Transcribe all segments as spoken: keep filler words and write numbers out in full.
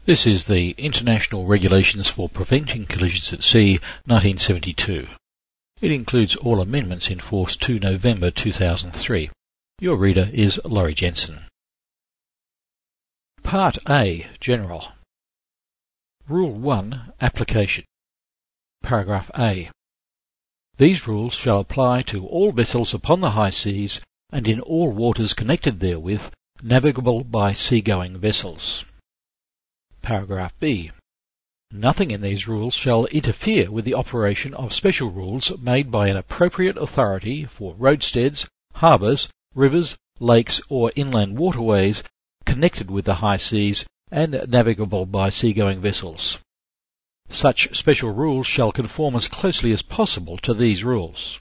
This is the International Regulations for Preventing Collisions at Sea, nineteen seventy-two. It includes all amendments in force to November two thousand three. Your reader is Laurie Jensen. Part A, General. Rule one, Application. Paragraph A. These rules shall apply to all vessels upon the high seas and in all waters connected therewith, navigable by seagoing vessels. Paragraph B. Nothing in these rules shall interfere with the operation of special rules made by an appropriate authority for roadsteads, harbours, rivers, lakes, or inland waterways connected with the high seas and navigable by seagoing vessels. Such special rules shall conform as closely as possible to these rules.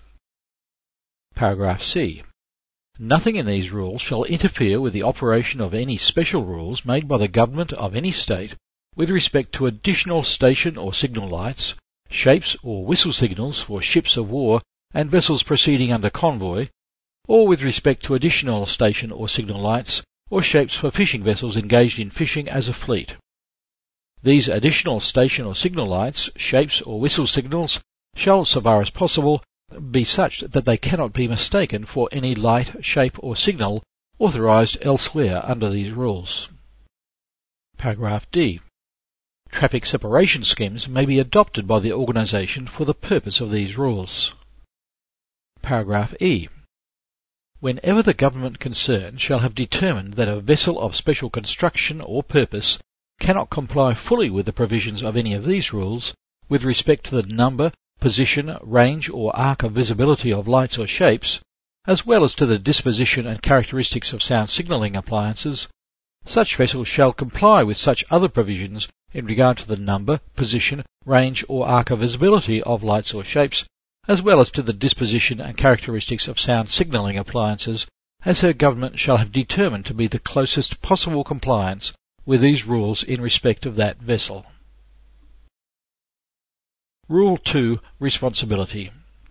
Paragraph C. Nothing in these rules shall interfere with the operation of any special rules made by the government of any state with respect to additional station or signal lights, shapes or whistle signals for ships of war and vessels proceeding under convoy, or with respect to additional station or signal lights or shapes for fishing vessels engaged in fishing as a fleet. These additional station or signal lights, shapes or whistle signals shall, so far as possible, be such that they cannot be mistaken for any light, shape or signal authorized elsewhere under these rules. Paragraph D. Traffic separation schemes may be adopted by the organization for the purpose of these rules. Paragraph E. Whenever the government concerned shall have determined that a vessel of special construction or purpose cannot comply fully with the provisions of any of these rules with respect to the number, position, range or arc of visibility of lights or shapes, as well as to the disposition and characteristics of sound signalling appliances, such vessels shall comply with such other provisions in regard to the number, position, range or arc of visibility of lights or shapes, as well as to the disposition and characteristics of sound signalling appliances, as her government shall have determined to be the closest possible compliance with these rules in respect of that vessel. Rule two, Responsibility.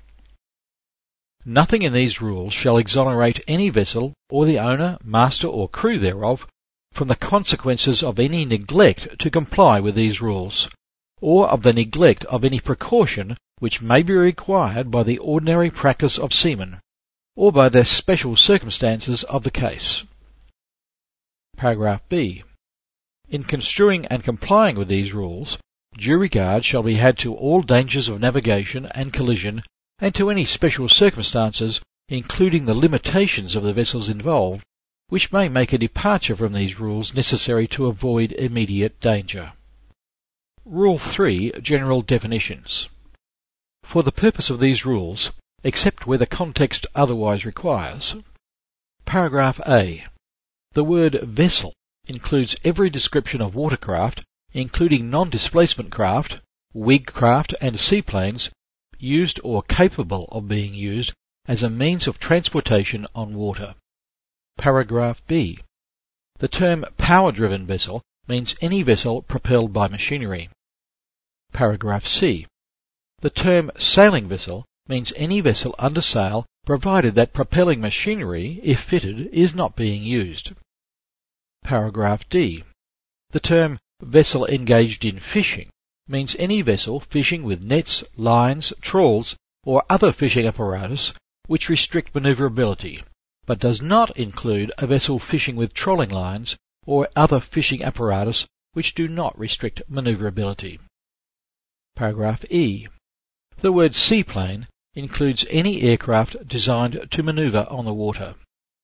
Nothing in these rules shall exonerate any vessel, or the owner, master or crew thereof, from the consequences of any neglect to comply with these rules, or of the neglect of any precaution which may be required by the ordinary practice of seamen, or by the special circumstances of the case. Paragraph B. In construing and complying with these rules, due regard shall be had to all dangers of navigation and collision and to any special circumstances, including the limitations of the vessels involved, which may make a departure from these rules necessary to avoid immediate danger. Rule three, General Definitions. For the purpose of these rules, except where the context otherwise requires, Paragraph A. The word vessel includes every description of watercraft, including non-displacement craft, wig craft and seaplanes, used or capable of being used as a means of transportation on water. Paragraph B. The term power-driven vessel means any vessel propelled by machinery. Paragraph C. The term sailing vessel means any vessel under sail provided that propelling machinery, if fitted, is not being used. Paragraph D. The term vessel engaged in fishing means any vessel fishing with nets, lines, trawls, or other fishing apparatus which restrict manoeuvrability, but does not include a vessel fishing with trolling lines or other fishing apparatus which do not restrict manoeuvrability. Paragraph E. The word seaplane includes any aircraft designed to manoeuvre on the water.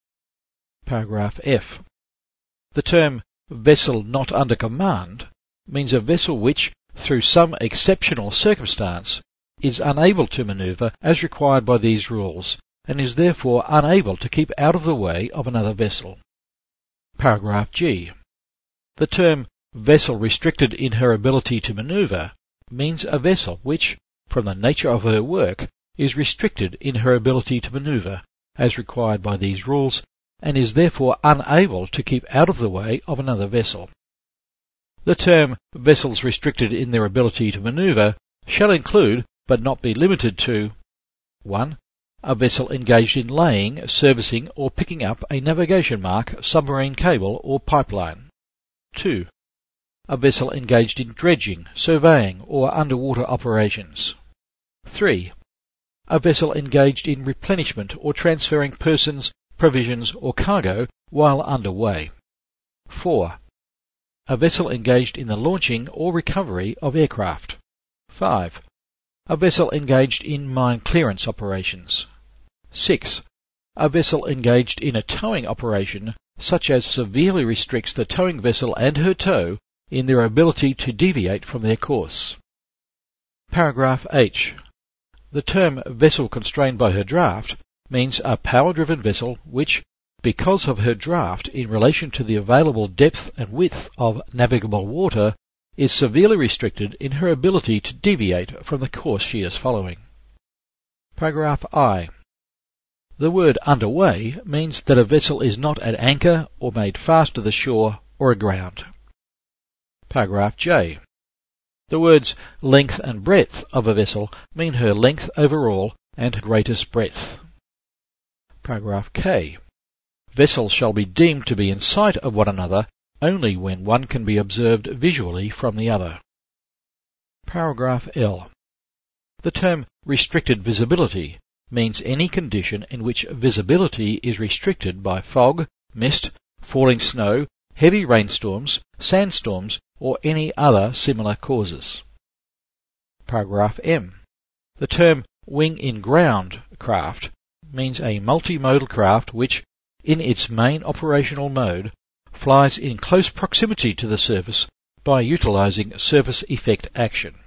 Paragraph F. The term vessel not under command means a vessel which, through some exceptional circumstance, is unable to manoeuvre as required by these rules, and is therefore unable to keep out of the way of another vessel. Paragraph G. The term vessel restricted in her ability to manoeuvre means a vessel which, from the nature of her work, is restricted in her ability to manoeuvre as required by these rules, and is therefore unable to keep out of the way of another vessel. The term vessels restricted in their ability to manoeuvre shall include, but not be limited to, one. A vessel engaged in laying, servicing or picking up a navigation mark, submarine cable or pipeline. two. a vessel engaged in dredging, surveying, or underwater operations. three. A vessel engaged in replenishment or transferring persons, provisions, or cargo while underway. four. A vessel engaged in the launching or recovery of aircraft. five. A vessel engaged in mine clearance operations. six. A vessel engaged in a towing operation such as severely restricts the towing vessel and her tow in their ability to deviate from their course. Paragraph H. The term vessel constrained by her draft means a power-driven vessel which, because of her draft in relation to the available depth and width of navigable water, is severely restricted in her ability to deviate from the course she is following. Paragraph I. The word underway means that a vessel is not at anchor or made fast to the shore or aground. Paragraph J. The words length and breadth of a vessel mean her length overall and her greatest breadth. Paragraph K. Vessels shall be deemed to be in sight of one another only when one can be observed visually from the other. Paragraph L. The term restricted visibility means any condition in which visibility is restricted by fog, mist, falling snow, heavy rainstorms, sandstorms, or any other similar causes. Paragraph M. The term wing-in-ground craft means a multimodal craft which, in its main operational mode, flies in close proximity to the surface by utilizing surface effect action.